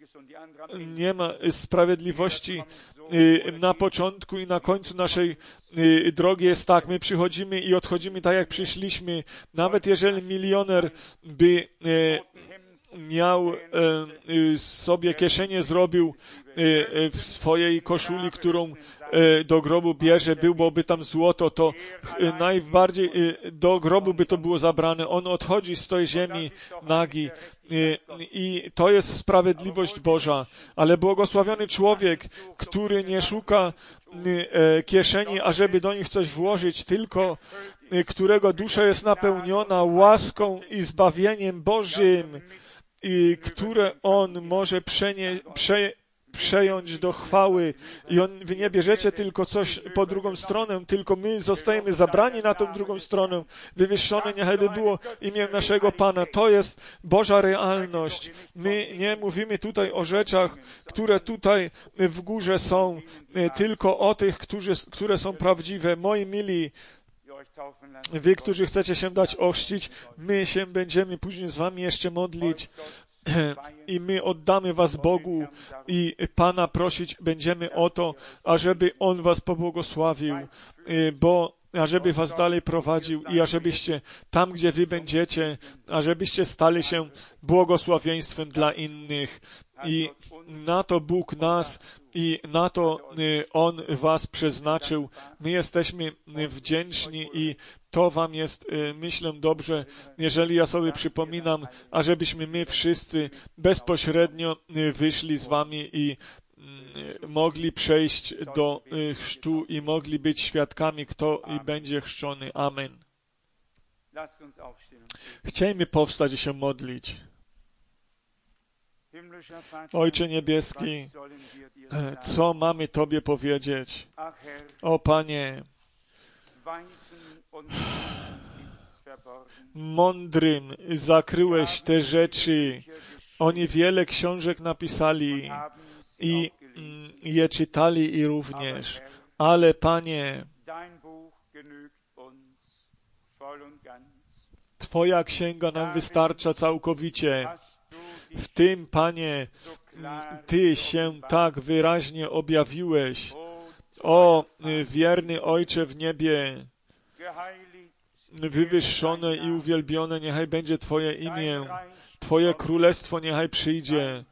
nie ma sprawiedliwości na początku i na końcu naszej drogi jest tak, my przychodzimy i odchodzimy tak, jak przyszliśmy. Nawet jeżeli milioner by miał sobie kieszenie zrobił w swojej koszuli, którą do grobu bierze, byłoby tam złoto, to najbardziej do grobu by to było zabrane. On odchodzi z tej ziemi nagi i to jest sprawiedliwość Boża. Ale błogosławiony człowiek, który nie szuka kieszeni, ażeby do nich coś włożyć, tylko którego dusza jest napełniona łaską i zbawieniem Bożym, i które on może przenie, prze, przejąć do chwały. I on, wy nie bierzecie tylko coś po drugą stronę, tylko my zostajemy zabrani na tą drugą stronę. Wywyższone niechaj by było imię naszego Pana. To jest Boża realność. My nie mówimy tutaj o rzeczach, które tutaj w górze są, tylko o tych, którzy, które są prawdziwe. Moi mili, wy, którzy chcecie się dać ochrzcić, my się będziemy później z wami jeszcze modlić i my oddamy was Bogu i Pana prosić będziemy o to, ażeby On was pobłogosławił, bo ażeby was dalej prowadził i ażebyście tam, gdzie wy będziecie, ażebyście stali się błogosławieństwem dla innych. I na to Bóg nas i na to On was przeznaczył. My jesteśmy wdzięczni i to wam jest, myślę, dobrze, jeżeli ja sobie przypominam, ażebyśmy my wszyscy bezpośrednio wyszli z wami i mogli przejść do chrztu i mogli być świadkami, kto i będzie chrzczony. Amen. Chciejmy powstać i się modlić. Ojcze Niebieski, co mamy Tobie powiedzieć? O Panie, mądrym zakryłeś te rzeczy. Oni wiele książek napisali i je czytali i również. Ale Panie, Twoja księga nam wystarcza całkowicie. W tym, Panie, Ty się tak wyraźnie objawiłeś. O, wierny Ojcze w niebie, wywyższone i uwielbione niechaj będzie Twoje imię. Twoje królestwo niechaj przyjdzie.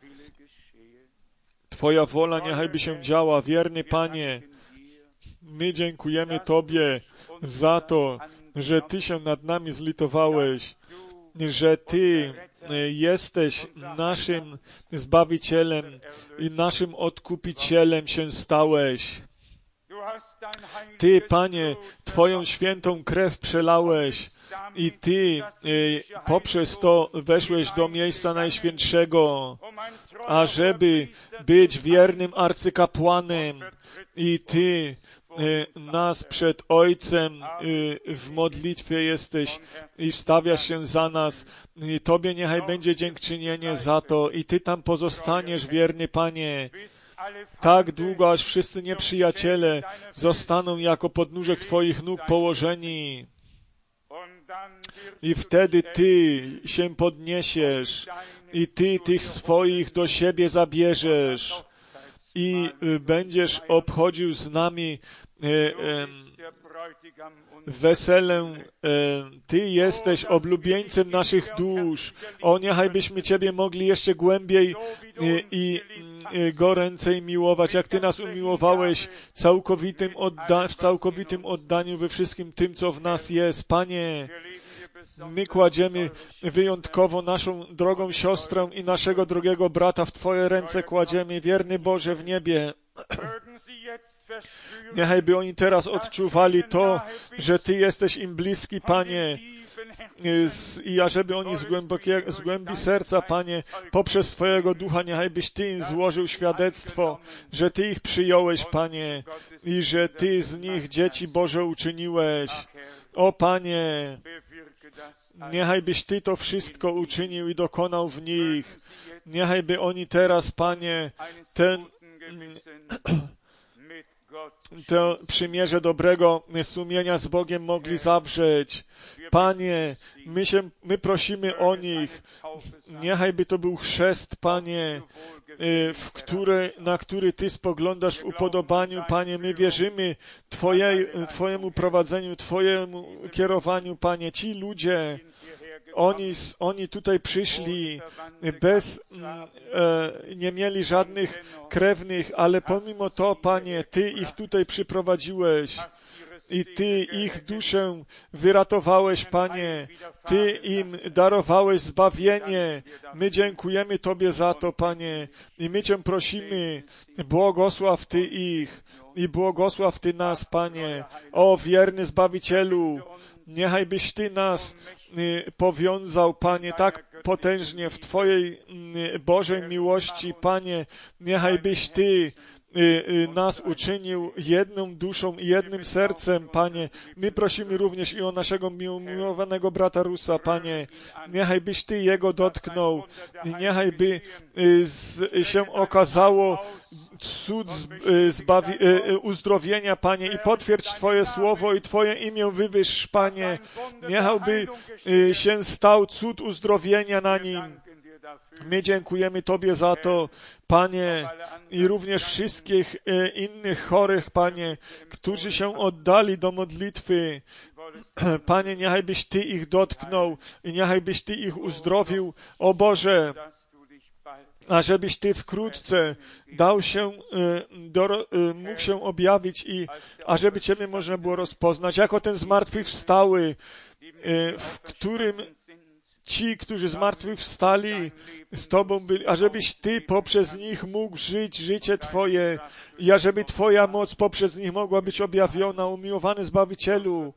Twoja wola niechaj by się działa. Wierny Panie, my dziękujemy Tobie za to, że Ty się nad nami zlitowałeś, że Ty jesteś naszym Zbawicielem i naszym Odkupicielem się stałeś. Ty, Panie, Twoją świętą krew przelałeś i Ty poprzez to weszłeś do miejsca Najświętszego, ażeby być wiernym arcykapłanem i Ty nas przed Ojcem w modlitwie jesteś i stawiasz się za nas. I Tobie niechaj będzie dziękczynienie za to i Ty tam pozostaniesz, wierny Panie, tak długo, aż wszyscy nieprzyjaciele zostaną jako podnóżek Twoich nóg położeni. I wtedy Ty się podniesiesz i Ty tych swoich do siebie zabierzesz i będziesz obchodził z nami e, e, weselę. E, Ty jesteś oblubieńcem naszych dusz. O, niechaj byśmy Ciebie mogli jeszcze głębiej e, i e, goręcej miłować, jak Ty nas umiłowałeś całkowitym odda- w całkowitym oddaniu we wszystkim tym, co w nas jest. Panie, my kładziemy wyjątkowo naszą drogą siostrę i naszego drugiego brata w Twoje ręce kładziemy, wierny Boże w niebie. Niechaj by oni teraz odczuwali to, że Ty jesteś im bliski, Panie, i ażeby oni z, głębokie, z głębi serca, Panie, poprzez Twojego Ducha, niechaj byś Ty im złożył świadectwo, że Ty ich przyjąłeś, Panie, i że Ty z nich dzieci Boże uczyniłeś. O, Panie, niechaj byś Ty to wszystko uczynił i dokonał w nich. Niechaj by oni teraz, Panie, ten to przymierze dobrego sumienia z Bogiem mogli zawrzeć. Panie, my, się, my prosimy o nich. Niechaj by to był chrzest, Panie, w który, na który Ty spoglądasz w upodobaniu, Panie. My wierzymy Twojej, Twojemu prowadzeniu, Twojemu kierowaniu, Panie. Ci ludzie, Oni, oni tutaj przyszli bez, e, nie mieli żadnych krewnych, ale pomimo to, Panie, Ty ich tutaj przyprowadziłeś i Ty ich duszę wyratowałeś, Panie. Ty im darowałeś zbawienie. My dziękujemy Tobie za to, Panie. I my Cię prosimy, błogosław Ty ich i błogosław Ty nas, Panie. O wierny Zbawicielu, niechaj byś Ty nas powiązał, Panie, tak potężnie w Twojej Bożej miłości, Panie. Niechaj byś Ty nas uczynił jedną duszą i jednym sercem, Panie. My prosimy również i o naszego miłowanego brata Rusa, Panie. Niechaj byś Ty jego dotknął i niechaj by się okazało cud zbawi, uzdrowienia, Panie, i potwierdź Twoje słowo i Twoje imię wywyższ, Panie. Niechaj by się stał cud uzdrowienia na nim. My dziękujemy Tobie za to, Panie, i również wszystkich innych chorych, Panie, którzy się oddali do modlitwy. Panie, niechaj byś Ty ich dotknął i niechaj byś Ty ich uzdrowił. O Boże, ażebyś Ty wkrótce dał się, do, mógł się objawić i ażeby Ciebie można było rozpoznać, jako ten zmartwychwstały, w którym ci, którzy zmartwychwstali z Tobą byli, ażebyś Ty poprzez nich mógł żyć życie Twoje i ażeby Twoja moc poprzez nich mogła być objawiona. Umiłowany Zbawicielu,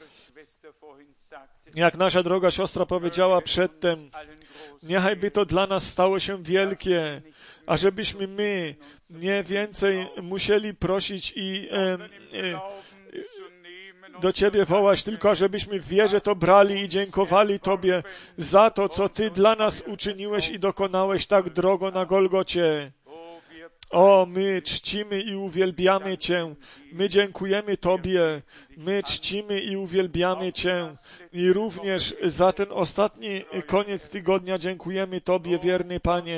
jak nasza droga siostra powiedziała przedtem, niechaj by to dla nas stało się wielkie, ażebyśmy my nie więcej musieli prosić i e, e, do Ciebie wołać, tylko ażebyśmy w wierze to brali i dziękowali Tobie za to, co Ty dla nas uczyniłeś i dokonałeś tak drogo na Golgocie. O, my czcimy i uwielbiamy Cię. My dziękujemy Tobie. My czcimy i uwielbiamy Cię. I również za ten ostatni koniec tygodnia dziękujemy Tobie, wierny Panie.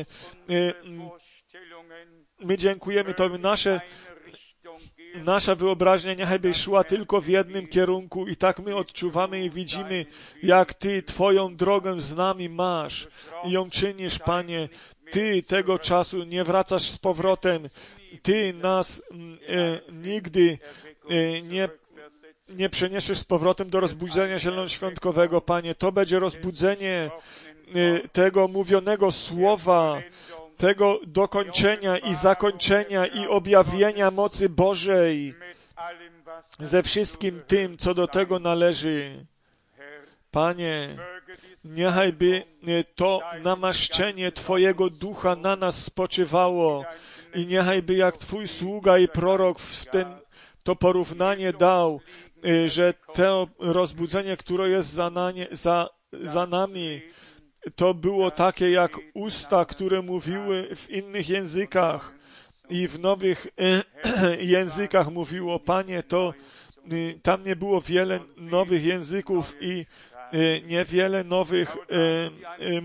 My dziękujemy Tobie. Nasze Nasza wyobraźnia niechaj by szła tylko w jednym kierunku i tak my odczuwamy i widzimy, jak Ty Twoją drogę z nami masz i ją czynisz, Panie. Ty tego czasu nie wracasz z powrotem. Ty nas e, nigdy e, nie, nie przeniesiesz z powrotem do rozbudzenia zielonoświątkowego, Panie. To będzie rozbudzenie e, tego mówionego słowa, tego dokończenia i zakończenia i objawienia mocy Bożej ze wszystkim tym, co do tego należy. Panie, niechaj by to namaszczenie Twojego Ducha na nas spoczywało i niechaj by jak Twój sługa i prorok w ten, to porównanie dał, że to rozbudzenie, które jest za, na nie, za, za nami, to było takie jak usta, które mówiły w innych językach i w nowych e, językach mówiło. Panie, to e, tam nie było wiele nowych języków i e, niewiele nowych e,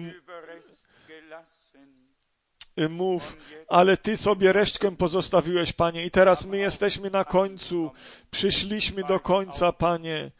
e, mów, ale Ty sobie resztkę pozostawiłeś, Panie. I teraz my jesteśmy na końcu. Przyszliśmy do końca, Panie.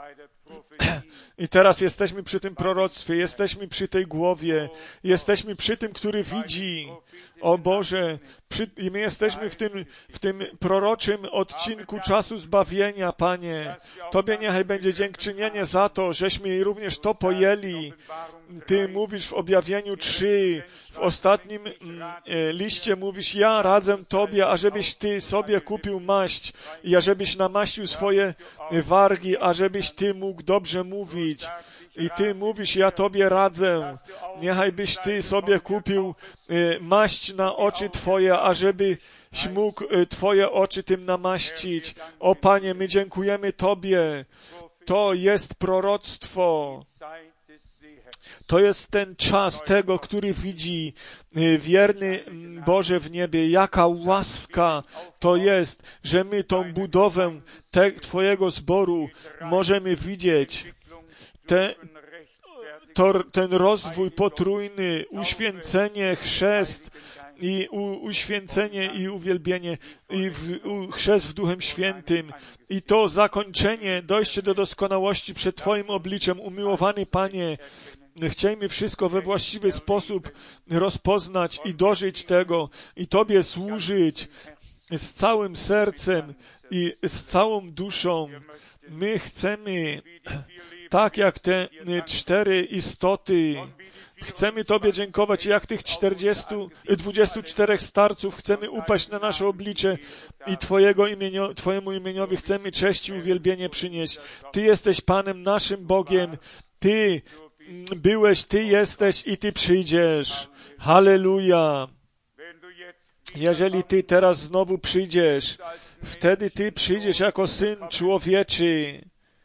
I teraz jesteśmy przy tym proroctwie, jesteśmy przy tej głowie, jesteśmy przy tym, który widzi. O Boże, przy, i my jesteśmy w tym, w tym proroczym odcinku czasu zbawienia, Panie. Tobie niechaj będzie dziękczynienie za to, żeśmy również to pojęli. Ty mówisz w objawieniu trzy, w ostatnim e, liście mówisz, ja radzę Tobie, ażebyś Ty sobie kupił maść i ażebyś namaścił swoje wargi, ażebyś Ty mógł dobrze mówić. I Ty mówisz, ja Tobie radzę, niechaj byś Ty sobie kupił e, maść na oczy Twoje, ażebyś mógł e, Twoje oczy tym namaścić. O Panie, my dziękujemy Tobie. To jest proroctwo To jest ten czas tego, który widzi wierny Boże w niebie. Jaka łaska to jest, że my tą budowę te, Twojego zboru możemy widzieć. Te, to, ten rozwój potrójny, uświęcenie, chrzest i u, uświęcenie i uwielbienie i w, u, chrzest w Duchem Świętym i to zakończenie, dojście do doskonałości przed Twoim obliczem. Umiłowany Panie, chciejmy wszystko we właściwy sposób rozpoznać i dożyć tego i Tobie służyć z całym sercem i z całą duszą. My chcemy, tak jak te cztery istoty, chcemy Tobie dziękować, jak tych czterdziestu, dwudziestu czterech starców, chcemy upaść na nasze oblicze i Twojego imienio, Twojemu imieniowi chcemy cześć i uwielbienie przynieść. Ty jesteś Panem, naszym Bogiem. Ty byłeś, Ty jesteś i Ty przyjdziesz. Halleluja. Jeżeli Ty teraz znowu przyjdziesz, wtedy Ty przyjdziesz jako Syn Człowieczy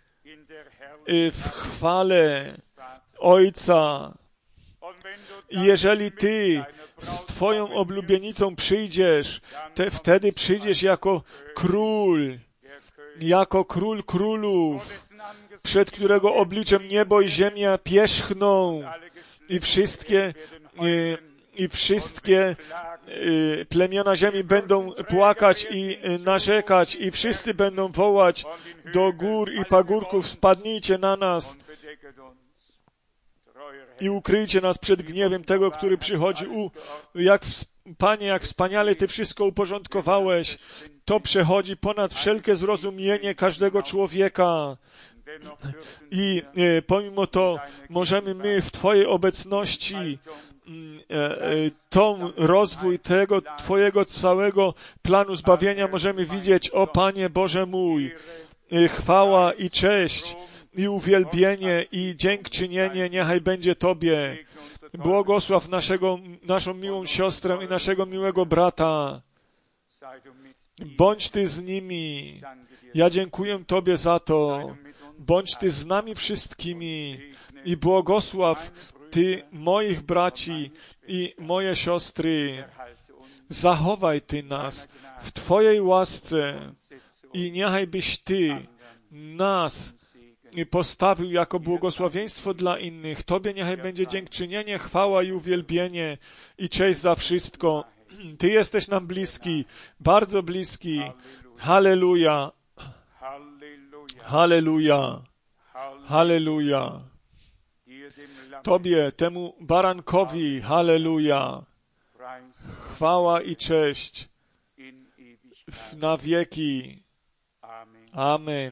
w chwale Ojca. I jeżeli Ty z Twoją oblubienicą przyjdziesz, te wtedy przyjdziesz jako Król, jako Król Królów, przed którego obliczem niebo i ziemia pierzchną i wszystkie i, i wszystkie y, plemiona ziemi będą płakać i y, narzekać i wszyscy będą wołać do gór i pagórków: spadnijcie na nas i ukryjcie nas przed gniewem tego, który przychodzi. U, jak w, Panie, jak wspaniale Ty wszystko uporządkowałeś. To przechodzi ponad wszelkie zrozumienie każdego człowieka. I e, pomimo to możemy my w Twojej obecności e, e, tą rozwój tego Twojego całego planu zbawienia możemy widzieć. O Panie Boże mój, e, chwała i cześć i uwielbienie i dziękczynienie niechaj będzie Tobie. Błogosław naszego, naszą miłą siostrę i naszego miłego brata. Bądź Ty z nimi. Ja dziękuję Tobie za to. Bądź Ty z nami wszystkimi i błogosław Ty moich braci i moje siostry. Zachowaj Ty nas w Twojej łasce i niechaj byś Ty nas postawił jako błogosławieństwo dla innych. Tobie niechaj będzie dziękczynienie, chwała i uwielbienie i cześć za wszystko. Ty jesteś nam bliski, bardzo bliski. Halleluja. Halleluja. Halleluja. Tobie, temu barankowi, halleluja. Chwała i cześć na wieki. Amen.